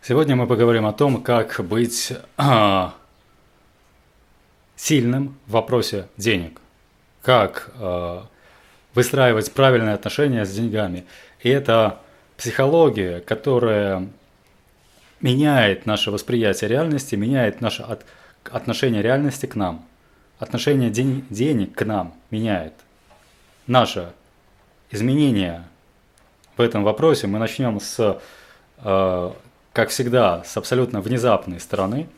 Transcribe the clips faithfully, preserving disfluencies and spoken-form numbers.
Сегодня мы поговорим о том, как быть а, сильным в вопросе денег, как а, выстраивать правильные отношения с деньгами. И это психология, которая меняет наше восприятие реальности, меняет наше от, отношение реальности к нам. Отношение день, денег к нам меняет. Наше изменение в этом вопросе мы начнем с, э, как всегда, с абсолютно внезапной стороны.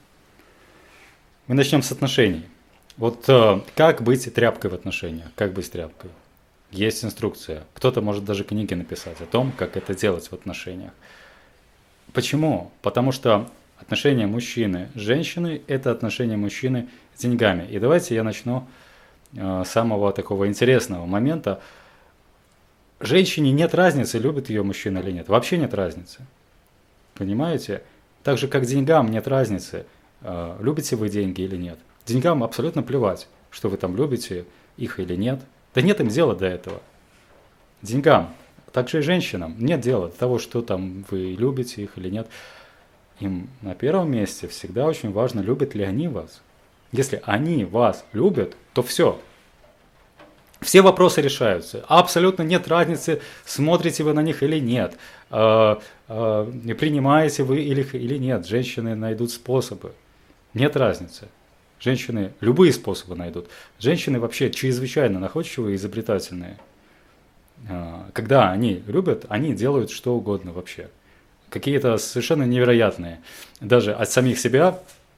Мы начнем с отношений. Вот э, как быть тряпкой в отношениях, как быть тряпкой. Есть инструкция. Кто-то может даже книги написать о том, как это делать в отношениях. Почему? Потому что отношения мужчины с женщиной – это отношения мужчины с деньгами. И давайте я начну э, с самого такого интересного момента. Женщине нет разницы, любит ее мужчина или нет. Вообще нет разницы. Понимаете? Так же, как деньгам нет разницы, э, любите вы деньги или нет. Деньгам абсолютно плевать, что вы там любите их или нет. Да нет им дела до этого. Деньгам, также и женщинам, нет дела до того, что там вы любите их или нет. Им на первом месте всегда очень важно, любят ли они вас. Если они вас любят, то все. Все вопросы решаются. Абсолютно нет разницы, смотрите вы на них или нет. Принимаете вы их или нет. Женщины найдут способы. Нет разницы. Женщины любые способы найдут. Женщины вообще чрезвычайно находчивые и изобретательные. Когда они любят, они делают что угодно вообще. Какие-то совершенно невероятные, даже от самих себя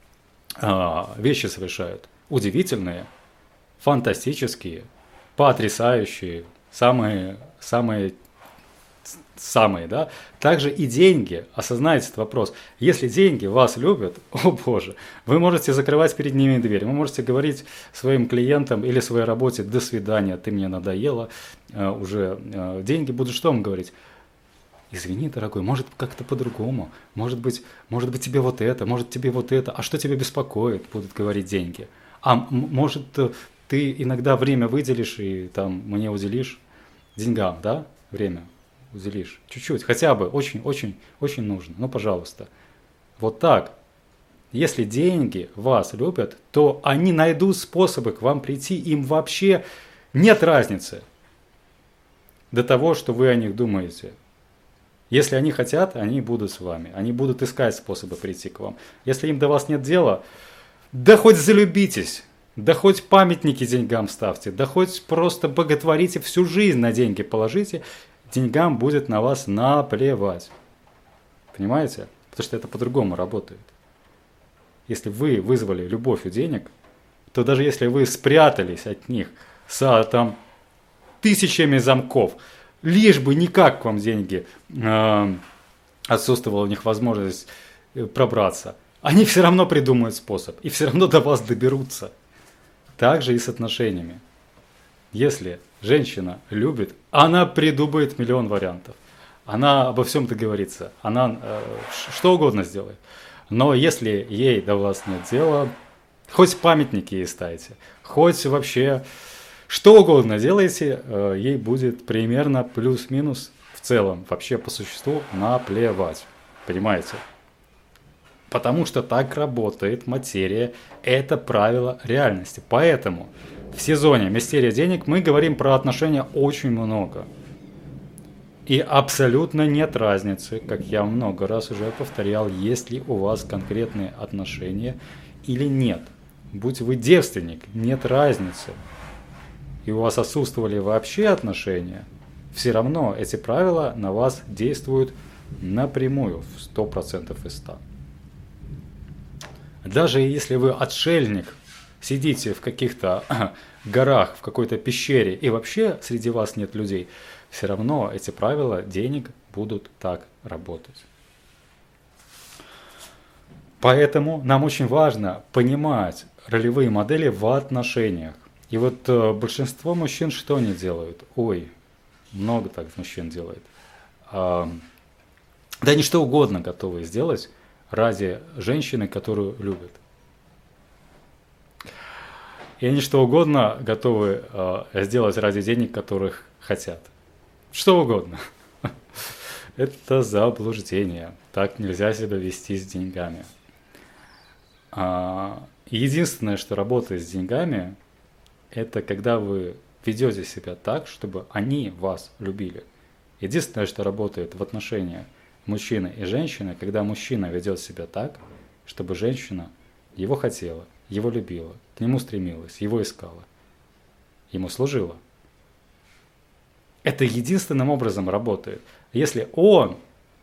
вещи совершают. Удивительные, фантастические, потрясающие, самые, самые, самые, да. Также и деньги, осознайте этот вопрос. Если деньги вас любят, о боже, вы можете закрывать перед ними дверь, вы можете говорить своим клиентам или своей работе: до свидания, ты мне надоела, уже деньги будут что вам говорить? Извини, дорогой, может как-то по-другому, может быть, может быть тебе вот это, может тебе вот это, а что тебя беспокоит, будут говорить деньги. А может ты иногда время выделишь и там мне уделишь, деньгам, да, время уделишь, чуть-чуть, хотя бы, очень-очень-очень нужно, ну пожалуйста. Вот так. Если деньги вас любят, то они найдут способы к вам прийти, им вообще нет разницы до того, что вы о них думаете. Если они хотят, они будут с вами. Они будут искать способы прийти к вам. Если им до вас нет дела, да хоть залюбитесь, да хоть памятники деньгам ставьте, да хоть просто боготворите, всю жизнь на деньги положите, деньгам будет на вас наплевать. Понимаете? Потому что это по-другому работает. Если вы вызвали любовь у денег, то даже если вы спрятались от них с там тысячами замков, лишь бы никак к вам деньги, э, отсутствовала у них возможность пробраться, они все равно придумают способ и все равно до вас доберутся. Так же и с отношениями. Если женщина любит, она придумает миллион вариантов. Она обо всем договорится, она э, что угодно сделает. Но если ей до вас нет дела, хоть памятники ей ставите, хоть вообще что угодно делаете, ей будет примерно плюс-минус в целом, вообще по существу наплевать. Понимаете? Потому что так работает материя, это правило реальности. Поэтому в сезоне «Мистерия денег» мы говорим про отношения очень много. И абсолютно нет разницы, как я много раз уже повторял, есть ли у вас конкретные отношения или нет. Будь вы девственник, нет разницы. И у вас отсутствовали вообще отношения, все равно эти правила на вас действуют напрямую в сто процентов из ста. Даже если вы отшельник, сидите в каких-то горах, в какой-то пещере и вообще среди вас нет людей, все равно эти правила денег будут так работать. Поэтому нам очень важно понимать ролевые модели в отношениях. И вот э, большинство мужчин что они делают? Ой, много так мужчин делает. А, да они что угодно готовы сделать ради женщины, которую любят. И они что угодно готовы э, сделать ради денег, которых хотят. Что угодно. Это заблуждение. Так нельзя себя вести с деньгами. А, единственное, что работает с деньгами, это когда вы ведете себя так, чтобы они вас любили. Единственное, что работает в отношениях мужчины и женщины, когда мужчина ведет себя так, чтобы женщина его хотела, его любила, к нему стремилась, его искала, ему служила. Это единственным образом работает. Если он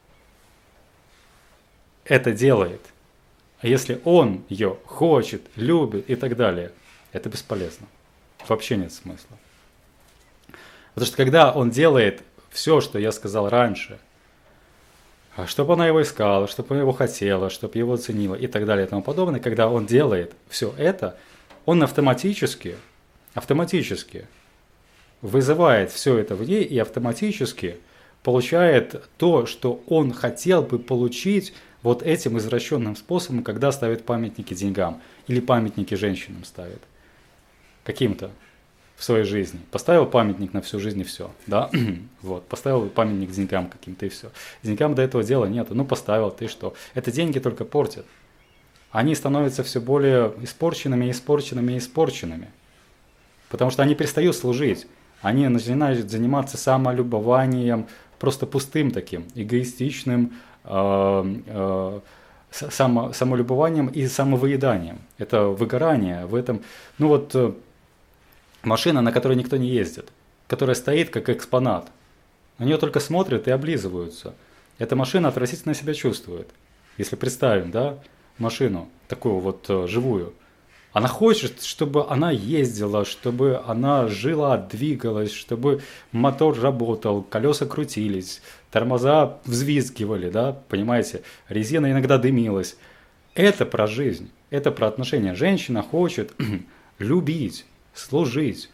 это делает, а если он ее хочет, любит и так далее, это бесполезно. Вообще нет смысла. Потому что когда он делает все, что я сказал раньше, чтобы она его искала, чтобы она его хотела, чтобы его ценила и так далее и тому подобное, когда он делает все это, он автоматически, автоматически вызывает все это в ней и автоматически получает то, что он хотел бы получить вот этим извращенным способом, когда ставит памятники деньгам или памятники женщинам ставит. Каким-то в своей жизни. Поставил памятник на всю жизнь и все. Да? Вот. Поставил памятник деньгам каким-то и все. Деньгам до этого дела нет. Ну поставил, ты что? Это деньги только портят. Они становятся все более испорченными, испорченными, испорченными. Потому что они перестают служить. Они начинают заниматься самолюбованием, просто пустым таким, эгоистичным, э, э, само, самолюбованием и самовыеданием. Это выгорание в этом. Ну вот э, машина, на которой никто не ездит, которая стоит как экспонат. На нее только смотрят и облизываются. Эта машина отвратительно себя чувствует. Если представим, да, машину такую вот э, живую. Она хочет, чтобы она ездила, чтобы она жила, двигалась, чтобы мотор работал, колеса крутились, тормоза взвизгивали, да, понимаете, резина иногда дымилась. Это про жизнь, это про отношения. Женщина хочет любить, служить,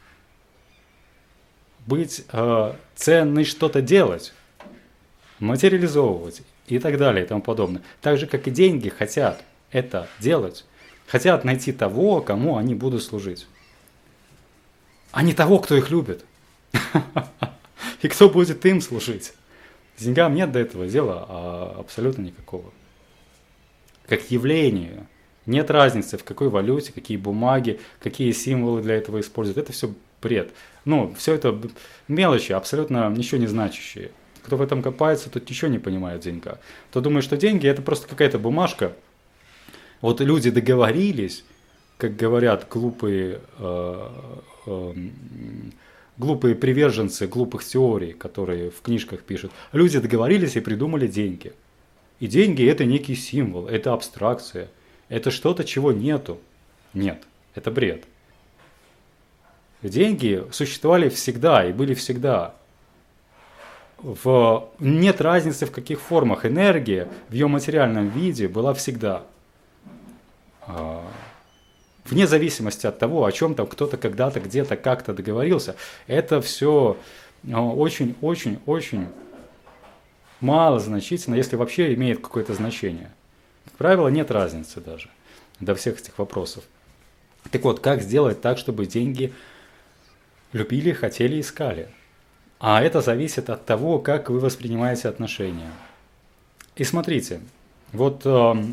быть э, ценной, что-то делать, материализовывать и так далее и тому подобное. Так же, как и деньги хотят это делать. Хотят найти того, кому они будут служить. А не того, кто их любит. И кто будет им служить. С деньгам нет до этого дела а абсолютно никакого. Как явление. Нет разницы, в какой валюте, какие бумаги, какие символы для этого используют. Это все бред. Ну, все это мелочи, абсолютно ничего не значащие. Кто в этом копается, тот ничего не понимает в деньгах. Кто думает, что деньги это просто какая-то бумажка. Вот люди договорились, как говорят глупые, э, э, глупые приверженцы глупых теорий, которые в книжках пишут. Люди договорились и придумали деньги. И деньги это некий символ, это абстракция, это что-то, чего нету. Нет, это бред. Деньги существовали всегда и были всегда. В... Нет разницы в каких формах. Энергия в ее материальном виде была всегда. Вне зависимости от того, о чем там кто-то когда-то, где-то, как-то договорился, это все очень-очень-очень мало значительно, если вообще имеет какое-то значение. Как правило, нет разницы даже до всех этих вопросов. Так вот, как сделать так, чтобы деньги любили, хотели, искали? А это зависит от того, как вы воспринимаете отношения. И смотрите, вот...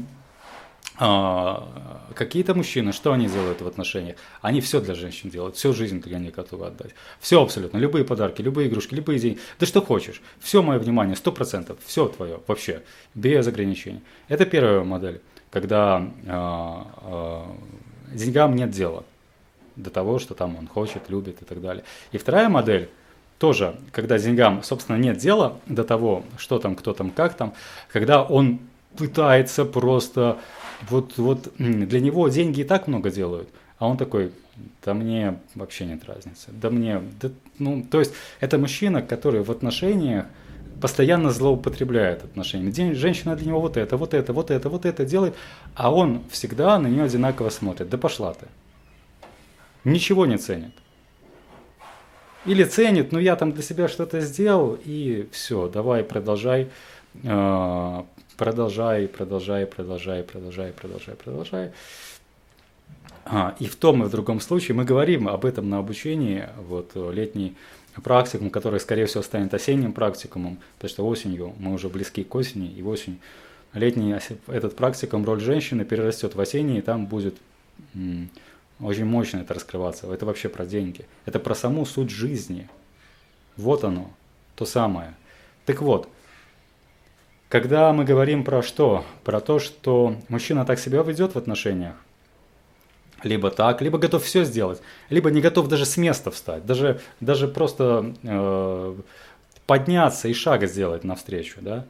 А, какие-то мужчины, что они делают в отношениях? Они все для женщин делают, всю жизнь для них готовы отдать. Все абсолютно, любые подарки, любые игрушки, любые деньги. Да что хочешь, все мое внимание, сто процентов, все твое вообще, без ограничений. Это первая модель, когда а, а, деньгам нет дела до того, что там он хочет, любит и так далее. И вторая модель, тоже, когда деньгам, собственно, нет дела до того, что там, кто там, как там, когда он пытается просто... Вот, вот для него деньги и так много делают, а он такой, да мне вообще нет разницы, да мне, да, ну, то есть это мужчина, который в отношениях постоянно злоупотребляет отношениями. День, женщина для него вот это, вот это, вот это, вот это делает, а он всегда на нее одинаково смотрит, да пошла ты. Ничего не ценит. Или ценит, ну я там для себя что-то сделал, и все, давай продолжай, э, Продолжай, продолжай, продолжай, продолжай, продолжай, продолжай. А, и в том и в другом случае мы говорим об этом на обучении. Вот летний практикум, который, скорее всего, станет осенним практикумом, потому что осенью мы уже близки к осени, и в осень летний этот практикум, роль женщины перерастет в осенний, и там будет м, очень мощно это раскрываться. Это вообще про деньги. Это про саму суть жизни. Вот оно, то самое. Так вот, когда мы говорим про что? Про то, что мужчина так себя ведет в отношениях, либо так, либо готов все сделать, либо не готов даже с места встать, даже, даже просто э, подняться и шаг сделать навстречу, да,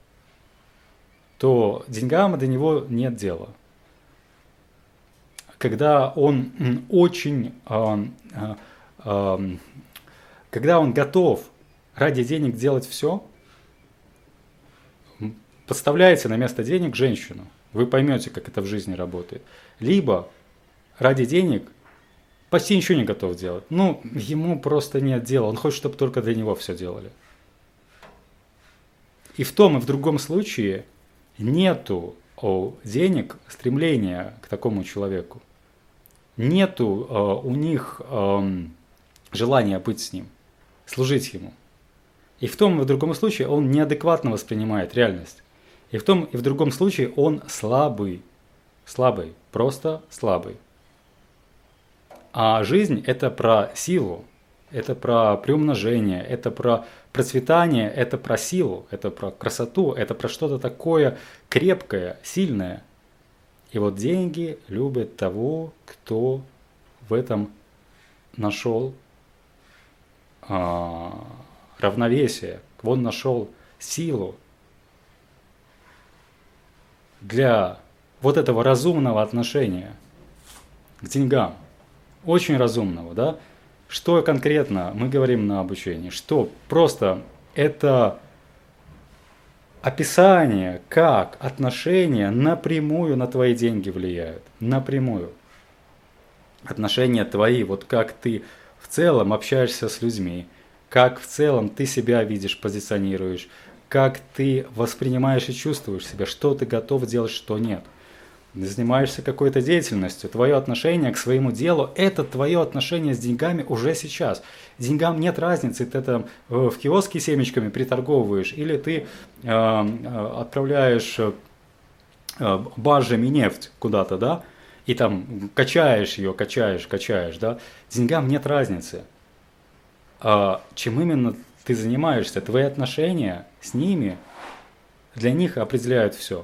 то деньгам до него нет дела. Когда он очень, э, э, э, когда он готов ради денег делать все, подставляете на место денег женщину, вы поймете, как это в жизни работает. Либо ради денег почти ничего не готов делать. Ну, ему просто нет дела. Он хочет, чтобы только для него все делали. И в том, и в другом случае нету у денег стремления к такому человеку. Нету э, у них э, желания быть с ним, служить ему. И в том, и в другом случае он неадекватно воспринимает реальность. И в том, и в другом случае он слабый. Слабый. Просто слабый. А жизнь – это про силу, это про приумножение, это про процветание, это про силу, это про красоту, это про что-то такое крепкое, сильное. И вот деньги любят того, кто в этом нашел а, равновесие, он нашел силу для вот этого разумного отношения к деньгам. Очень разумного, да? Что конкретно мы говорим на обучении? Что просто это описание, как отношения напрямую на твои деньги влияют. Напрямую. Отношения твои, вот как ты в целом общаешься с людьми, как в целом ты себя видишь, позиционируешь, как ты воспринимаешь и чувствуешь себя, что ты готов делать, что нет. Занимаешься какой-то деятельностью, твое отношение к своему делу – это твое отношение с деньгами уже сейчас. Деньгам нет разницы, ты там в киоске семечками приторговываешь, или ты э, отправляешь э, баржами нефть куда-то, да, и там качаешь ее, качаешь, качаешь, да. Деньгам нет разницы. А чем именно ты занимаешься, твои отношения с ними, для них определяют все.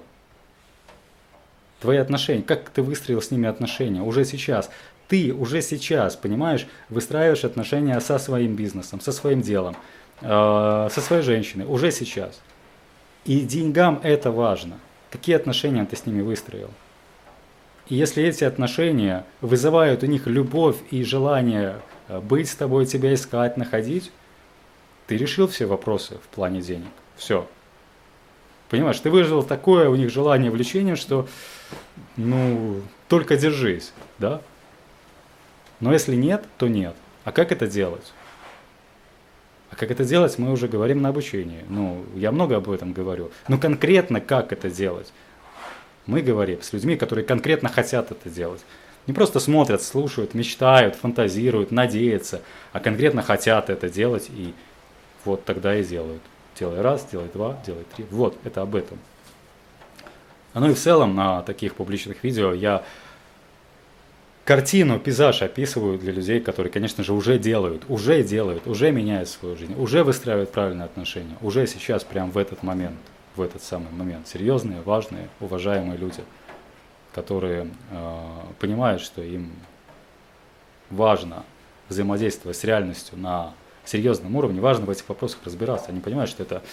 Твои отношения, как ты выстроил с ними отношения уже сейчас. Ты уже сейчас, понимаешь, выстраиваешь отношения со своим бизнесом, со своим делом, э, со своей женщиной, уже сейчас. И деньгам это важно. Какие отношения ты с ними выстроил? И если эти отношения вызывают у них любовь и желание быть с тобой, тебя искать, находить, ты решил все вопросы в плане денег. Все. Понимаешь, ты выжил такое у них желание, влечение, что, ну, только держись, да? Но если нет, то нет. А как это делать? А как это делать, мы уже говорим на обучении. Ну, я много об этом говорю. Но конкретно как это делать? Мы говорим с людьми, которые конкретно хотят это делать. Не просто смотрят, слушают, мечтают, фантазируют, надеются, а конкретно хотят это делать, и вот тогда и делают. Делай раз, делай два, делай три. Вот, это об этом. Ну и в целом на таких публичных видео я картину, пейзаж описываю для людей, которые, конечно же, уже делают, уже делают, уже меняют свою жизнь, уже выстраивают правильные отношения, уже сейчас, прям в этот момент, в этот самый момент. Серьезные, важные, уважаемые люди, которые э, понимают, что им важно взаимодействовать с реальностью на серьезном уровне, важно в этих вопросах разбираться. Они понимают, что это,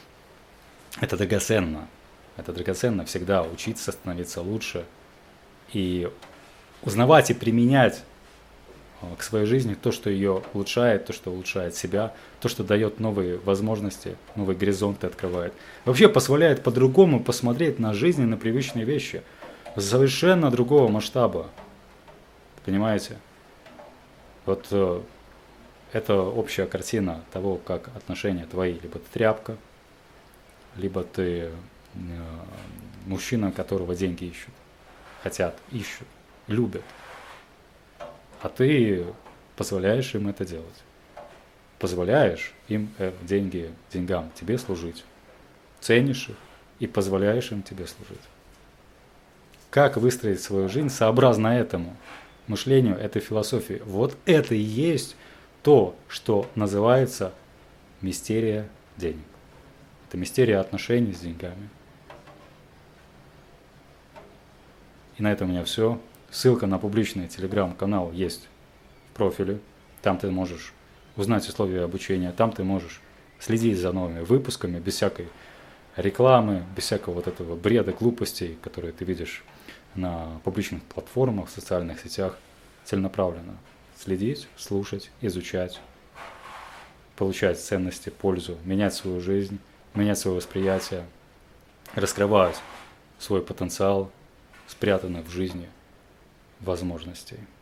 это драгоценно. Это драгоценно всегда учиться, становиться лучше и узнавать и применять к своей жизни то, что ее улучшает, то, что улучшает себя, то, что дает новые возможности, новые горизонты открывает. Вообще позволяет по-другому посмотреть на жизнь и на привычные вещи совершенно другого масштаба. Понимаете? Вот э, это общая картина того, как отношения твои. Либо ты тряпка, либо ты э, мужчина, которого деньги ищут, хотят, ищут, любят. А ты позволяешь им это делать. позволяешь им э, деньги, деньгам тебе служить, ценишь их и позволяешь им тебе служить. Как выстроить свою жизнь сообразно этому мышлению, этой философии? Вот это и есть то, что называется мистерия денег. Это мистерия отношений с деньгами. И на этом у меня все. Ссылка на публичный телеграм-канал есть в профиле. Там ты можешь узнать условия обучения, там ты можешь следить за новыми выпусками, без всякой рекламы, без всякого вот этого бреда, глупостей, которые ты видишь на публичных платформах, в социальных сетях, целенаправленно. Следить, слушать, изучать, получать ценности, пользу, менять свою жизнь, менять свое восприятие, раскрывать свой потенциал, спрятанных в жизни возможностей.